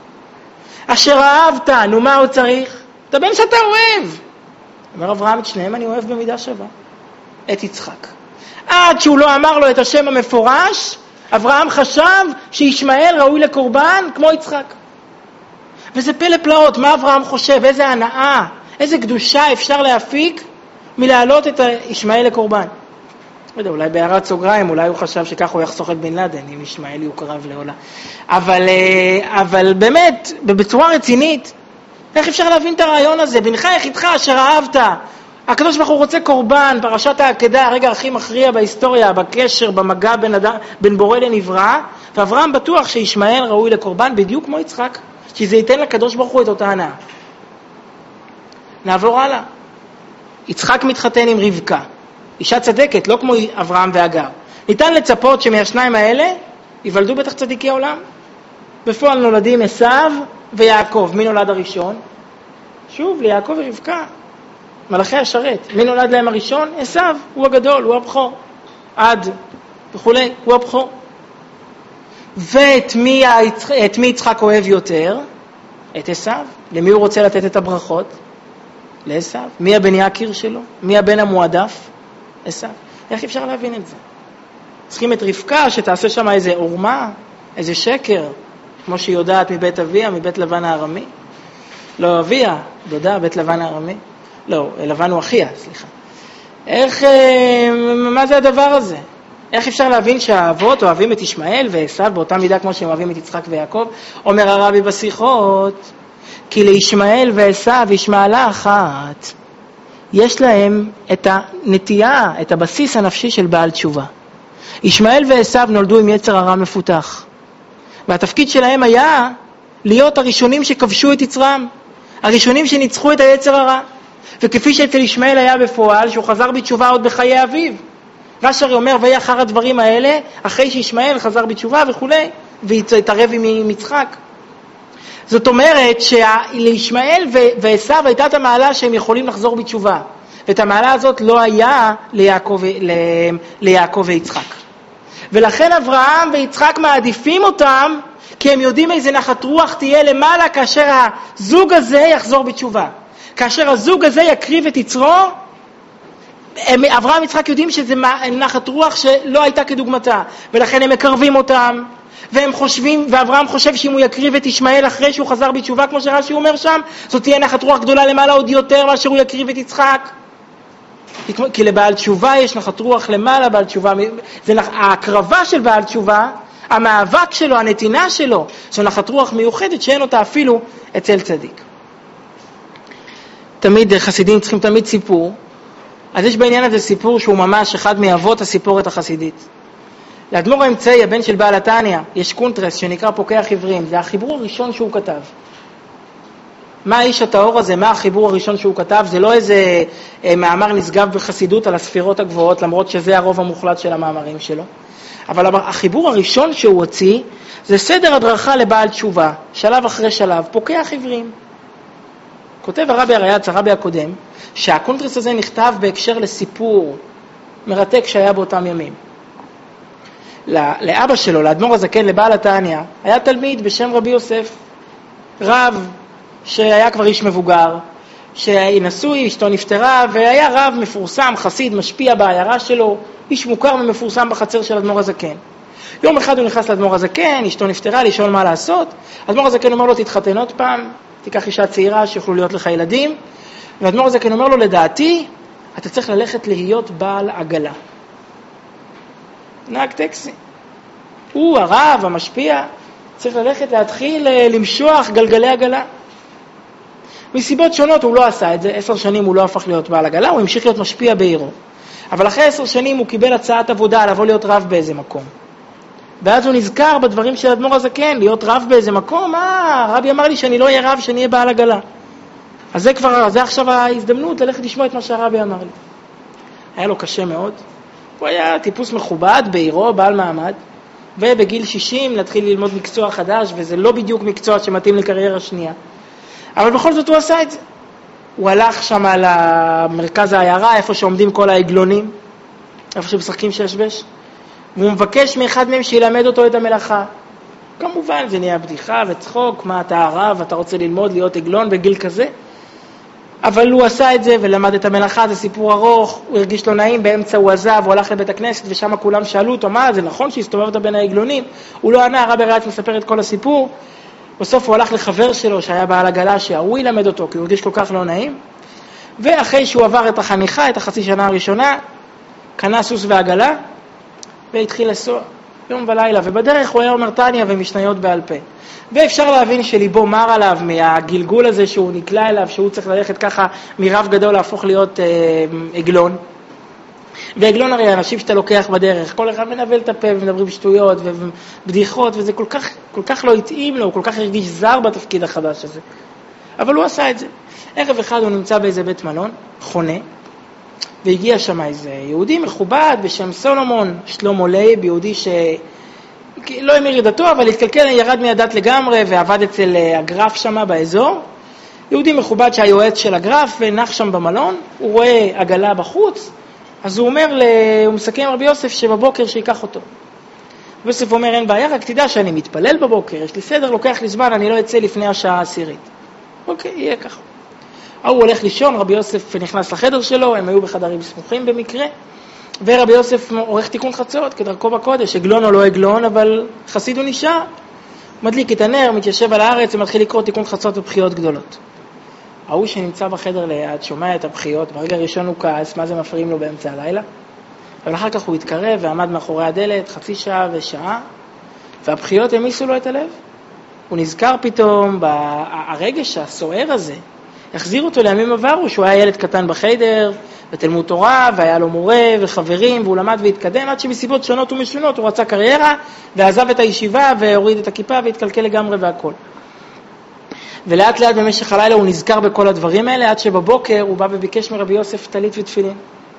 אשר אהבת, נו מה הוא צריך? את הבן שאתה אוהב. אומר אברהם, את שניהם אני אוהב במידה שווה. את יצחק. עד שהוא לא אמר לו את השם המפורש, אברהם חשב שישמעאל ראוי לקורבן כמו יצחק. וזה פלא פלאות, מה אברהם חושב? איזה הנאה, איזה קדושה אפשר להפיק מלהעלות את ישמעאל לקורבן. לא יודע, אולי בהערת סוגריים, אולי הוא חשב שכך הוא יחסוך את בן לאדן, אם ישמעאל יוקרב לעולה. אבל באמת, בצורה רצינית, איך אפשר להבין את הרעיון הזה? בנך יחידך אשר אהבת. הקדוש ברוך הוא רוצה קורבן, פרשת העקדה, הרגע הכי מכריע בהיסטוריה, בקשר, במגע בין בורא לנברא, ואברהם בטוח שישמעאל ראוי לקורבן בדיוק כמו יצחק, שזה ייתן לקדוש ברוך הוא את אותה הנאה. נעבור הלאה. יצחק מתחתן עם רבקה. אישה צדקת, לא כמו אברהם והגר. ניתן לצפות שמהשניים האלה ייוולדו בטח צדיקי העולם. בפועל נולדים עשיו ויעקב. מי נולד הראשון? שוב, ליעקב ורבקה. מלאכי השרת. מי נולד להם הראשון? עשיו. הוא הגדול, הוא הבכור. עד וכולי, הוא הבכור. ואת מי יצחק אוהב יותר? את עשיו. למי הוא רוצה לתת את הברכות? לעשיו. מי הבן יקיר שלו? מי הבן המועדף? עשיו. איך אפשר להבין את זה? צריכים את רבקה שתעשה שם איזה עורמה, איזה שקר, כמו שהיא יודעת מבית אביה, מבית לבן הארמי. לא אביה, דודה, בית לבן הארמי. לא, לבן הוא אחיה, סליחה. מה זה הדבר הזה? איך אפשר להבין שהאבות אוהבים את ישמעאל ועשיו באותה מידה כמו שהם אוהבים את יצחק ויעקב? אומר הרבי בשיחות, כי לישמעאל ועשיו יש מעלה אחת. יש להם את הנטייה, את הבסיס הנפשי של בעל תשובה. ישמעאל ועשיו נולדו עם יצר הרע מפותח. והתפקיד שלהם היה להיות הראשונים שכבשו את יצרם. הראשונים שניצחו את היצר הרע. וכפי שאצל ישמעאל היה בפועל, שהוא חזר בתשובה עוד בחיי אביו. רש"י אומר, ויהי אחר הדברים האלה, אחרי שישמעאל חזר בתשובה וכולי, והתערב עם יצחק. זאת אומרת שלישמעאל ועשיו הייתה את המעלה שהם יכולים לחזור בתשובה. ואת המעלה הזאת לא היה ליעקב ויצחק. ולכן אברהם ויצחק מעדיפים אותם, כי הם יודעים איזה נחת רוח תהיה למעלה כאשר הזוג הזה יחזור בתשובה. כאשר הזוג הזה יקריב את יצרו, אברהם ויצחק יודעים שזה נחת רוח שלא הייתה כדוגמתה. ולכן הם מקרבים אותם. והם חושבים, ואברהם חושב שאם הוא יקריב את ישמעאל אחרי שהוא חזר בתשובה, כמו שרש"י אומר שם, זאת תהיה נחת רוח גדולה למעלה עוד יותר מאשר הוא יקריב את יצחק. כי לבעל תשובה יש נחת רוח למעלה, בעל תשובה, ההקרבה של בעל תשובה, המאבק שלו, הנתינה שלו, זו נחת רוח מיוחדת שאין אותה אפילו אצל צדיק. תמיד חסידים צריכים תמיד סיפור, אז יש בעניין הזה סיפור שהוא ממש אחד מאבות הסיפורת החסידית. לאדמו"ר האמצעי, הבן של בעל התניא, יש קונטרס שנקרא פוקח עברים, זה החיבור הראשון שהוא כתב. מה האיש הטהור הזה, מה החיבור הראשון שהוא כתב, זה לא איזה מאמר נשגב בחסידות על הספירות הגבוהות, למרות שזה הרוב המוחלט של המאמרים שלו. אבל החיבור הראשון שהוא הוציא, זה סדר הדרכה לבעל תשובה, שלב אחרי שלב, פוקח עברים. כותב הרבי הרי"צ, הרבי הקודם, שהקונטרס הזה נכתב בהקשר לסיפור מרתק שהיה באותם ימים. לאבא שלו, לאדמו"ר הזקן, לבעל התניא, היה תלמיד בשם רבי יוסף, רב שהיה כבר איש מבוגר, שנשוי, אשתו נפטרה, והיה רב מפורסם, חסיד, משפיע בעיירה שלו, איש מוכר ומפורסם בחצר של אדמו"ר הזקן. יום אחד הוא נכנס לאדמו"ר הזקן, אשתו נפטרה, לשאול מה לעשות. אדמו"ר הזקן אומר לו, תתחתן עוד פעם, תיקח אישה צעירה שיוכלו להיות לך ילדים. ואדמו"ר הזקן אומר לו, לדעתי, אתה צריך ללכת להיות בעל עגלה. נהג טקסי. הוא הרב, המשפיע, צריך ללכת להתחיל למשוח גלגלי עגלה. מסיבות שונות הוא לא עשה את זה, 10 שנים הוא לא הפך להיות בעל עגלה, הוא המשיך להיות משפיע בעירו. אבל אחרי 10 שנים הוא קיבל הצעת עבודה לבוא להיות רב באיזה מקום. ואז הוא נזכר בדברים של אדמו"ר הזקן, להיות רב באיזה מקום, הרבי אמר לי שאני לא אהיה רב, שאני אהיה בעל עגלה. אז זה עכשיו ההזדמנות ללכת לשמוע את מה שהרבי אמר לי. היה לו קשה מאוד, הוא היה טיפוס מכובד בעירו, בעל מעמד, ובגיל 60 להתחיל ללמוד מקצוע חדש, וזה לא בדיוק מקצוע שמתאים לקריירה שנייה. אבל בכל זאת הוא עשה את זה. הוא הלך שם למרכז העיירה, איפה שעומדים כל העגלונים, איפה שמשחקים ששבש, והוא מבקש מאחד מהם שילמד אותו את המלאכה. כמובן, זה נהיה בדיחה וצחוק, מה אתה הרב, אתה רוצה ללמוד להיות עגלון בגיל כזה? אבל הוא עשה את זה ולמד את המלאכה, זה סיפור ארוך, הוא הרגיש לו נעים, באמצע הוא עזב, הוא הלך לבית הכנסת ושם כולם שאלו אותו, מה, זה נכון שהסתובבת בין העגלונים? הוא לא ענה, הרבי הרי"צ מספר את כל הסיפור. בסוף הוא הלך לחבר שלו שהיה בעל עגלה, שהוא ילמד אותו, כי הוא הרגיש כל כך לא נעים. ואחרי שהוא עבר את החניכה, את החצי שנה הראשונה, קנה סוס ועגלה, והתחיל לנסוע יום ולילה, ובדרך הוא היה אומר תניא ומשניות בעל פה. ואפשר להבין שליבו מר עליו מהגלגול הזה שהוא נקלע אליו, שהוא צריך ללכת ככה מרב גדול להפוך להיות עגלון. ועגלון הרי אנשים שאתה לוקח בדרך, כל אחד מנבל את הפה ומדברים שטויות ובדיחות, וזה כל כך לא התאים לו, הוא כל כך הרגיש זר בתפקיד החדש הזה. אבל הוא עשה את זה. ערב אחד הוא נמצא באיזה בית מלון, חונה, והגיע שם איזה יהודי מכובד בשם סולומון, שלמה לייב, יהודי שלא המיר את דתו, אבל התקלקל, ירד מהדת לגמרי ועבד אצל הגרף שם באזור. יהודי מכובד שהיועץ של הגרף ונח שם במלון, הוא רואה עגלה בחוץ, אז הוא מסכם רבי יוסף שבבוקר שיקח אותו. יוסף אומר, אין בעיה, רק תדע שאני מתפלל בבוקר, יש לי סדר, לוקח לי זמן, אני לא אצא לפני השעה 10. אוקיי, יהיה ככה. הוא הולך לישון, רבי יוסף נכנס לחדר שלו, הם היו בחדרים סמוכים במקרה, ורבי יוסף עורך תיקון חצות, כדרכו בקודש, עגלון או לא עגלון, אבל חסיד הוא נשאר. מדליק את הנר, מתיישב על הארץ ומתחיל לקרוא תיקון חצות ובחיות גדולות. ההוא שנמצא בחדר ליד, שומע את הבחיות, ברגע הראשון הוא כעס, מה זה מפריעים לו באמצע הלילה? אבל אחר כך הוא התקרב ועמד מאחורי הדלת, חצי שעה ושעה, והבחיות המיסו לו את הלב. הוא נזכר פתאום, הרגש הסוער הזה, החזיר אותו לימים עברו, שהוא היה ילד קטן בחדר, בתלמוד תורה, והיה לו מורה וחברים, והוא למד והתקדם, עד שמסיבות שונות ומשונות הוא רצה קריירה, ועזב את הישיבה, והוריד את הכיפה, והתקלקל לגמרי והכל. ולאט לאט במשך הלילה הוא נזכר בכל הדברים האלה, עד שבבוקר הוא בא וביקש מרבי יוסף טלית ותפילין.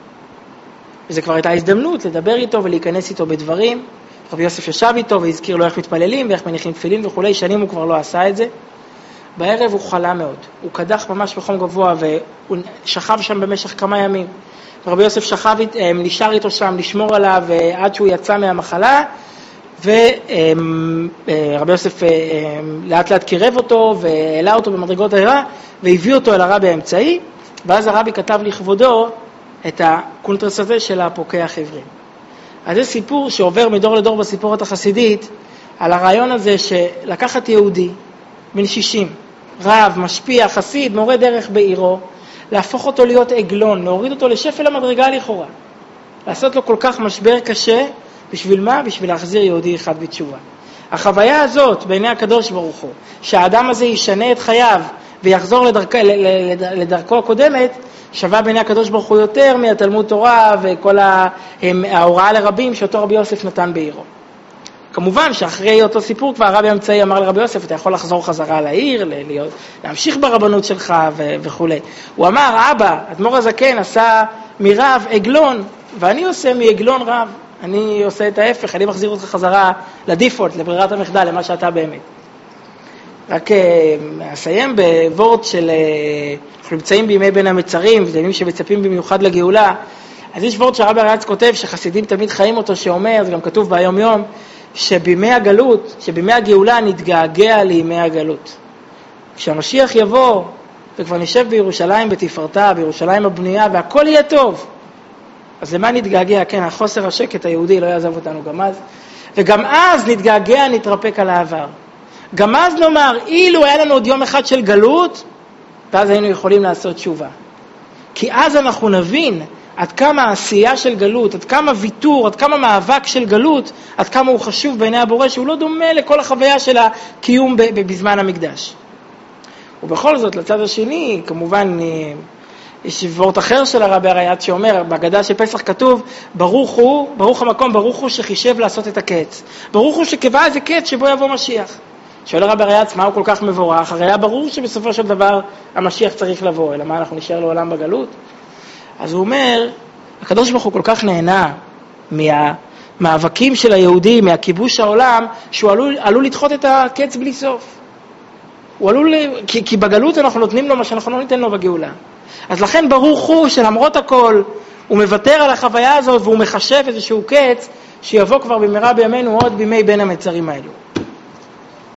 וזה כבר הייתה הזדמנות לדבר איתו ולהיכנס איתו בדברים. רבי יוסף ישב איתו והזכיר לו איך מתפללים ואיך מניחים תפילין וכולי, שנים הוא כבר לא עשה את זה. בערב הוא חלה מאוד, הוא קדח ממש בחום גבוה והוא שכב שם במשך כמה ימים. רבי יוסף נשאר איתו שם לשמור עליו עד שהוא יצא מהמחלה, ורבי יוסף לאט לאט קירב אותו והעלה אותו במדרגות העירה והביא אותו אל הרבי האמצעי, ואז הרבי כתב לכבודו את הקונטרס הזה של הפוקח עברים. אז זה סיפור שעובר מדור לדור בסיפורת החסידית על הרעיון הזה שלקחת יהודי בן 60, רב, משפיע, חסיד, מורה דרך בעירו, להפוך אותו להיות עגלון, להוריד אותו לשפל המדרגה לכאורה, לעשות לו כל כך משבר קשה, בשביל מה? בשביל להחזיר יהודי אחד בתשובה. החוויה הזאת בעיני הקדוש ברוך הוא, שהאדם הזה ישנה את חייו ויחזור לדרכו הקודמת, שווה בעיני הקדוש ברוך הוא יותר מהתלמוד תורה וכל ההוראה לרבים שאותו רבי יוסף נתן בעירו. כמובן שאחרי אותו סיפור כבר הרבי האמצעי אמר לרבי יוסף, אתה יכול לחזור חזרה לעיר, להמשיך ברבנות שלך וכו'. הוא אמר, אבא, אדמו"ר הזקן עשה מרב עגלון, ואני עושה מעגלון רב. אני עושה את ההפך, אני מחזיר אותך חזרה לדיפולט, לברירת המחדל, למה שאתה באמת. רק אסיים בוורד של, אנחנו נמצאים בימי בין המצרים, בימים שמצפים במיוחד לגאולה, אז יש וורד שהרבי הרי"צ כותב, שחסידים תמיד חיים אותו, שאומר, זה גם כתוב ביום יום, שבימי הגלות, שבימי הגאולה נתגעגע לימי הגלות. כשהמשיח יבוא, וכבר נשב בירושלים בתפארתה, בירושלים הבנייה, והכל יהיה טוב, אז למה נתגעגע? כן, החוסר השקט היהודי לא יעזב אותנו גם אז, וגם אז נתגעגע, נתרפק על העבר. גם אז נאמר, אילו היה לנו עוד יום אחד של גלות, ואז היינו יכולים לעשות תשובה. כי אז אנחנו נבין עד כמה העשייה של גלות, עד כמה ויתור, עד כמה מאבק של גלות, עד כמה הוא חשוב בעיני הבורא, שהוא לא דומה לכל החוויה של הקיום בזמן המקדש. ובכל זאת, לצד השני, כמובן, יש וורט אחר של הרבי הרי"צ שאומר, בהגדה של פסח כתוב, ברוך המקום, ברוך הוא שחישב לעשות את הקץ. ברוך הוא שקבע איזה קץ שבו יבוא משיח. שואל הרבי הרי"צ, מה הוא כל כך מבורך? הרי היה ברור שבסופו של דבר המשיח צריך לבוא, אלא מה, אנחנו נשאר לעולם בגלות? אז הוא אומר, הקדוש ברוך הוא כל כך נהנה מהמאבקים של היהודים, מהכיבוש העולם, שהוא עלול לדחות את הקץ בלי סוף. הוא עלול, כי בגלות אנחנו נותנים לו מה שאנחנו לא ניתן לו בגאולה. אז לכן ברוך הוא שלמרות הכל, הוא מוותר על החוויה הזאת, והוא מחשב איזשהו קץ, שיבוא כבר במהרה בימינו עוד בימי בין המצרים האלו.